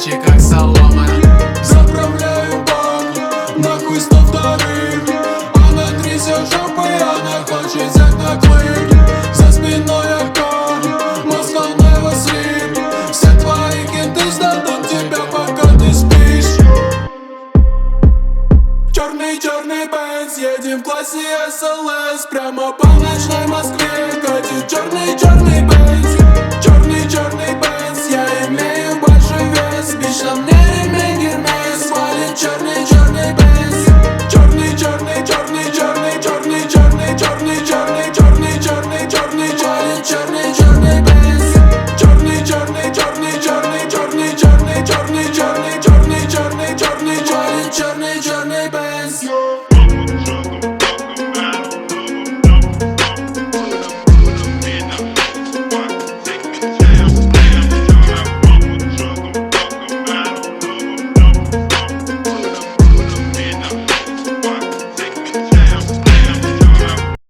плечи, как солома. Заправляю бак, нахуй 102. Она трясет жопой, она хочет взять на клык. За спиной окон, Moscow never sleep. Все твои кенты сдадут тебя, пока ты спишь. Черный Бенз, едем в классе СЛС. Прямо по ночной Москве катит черный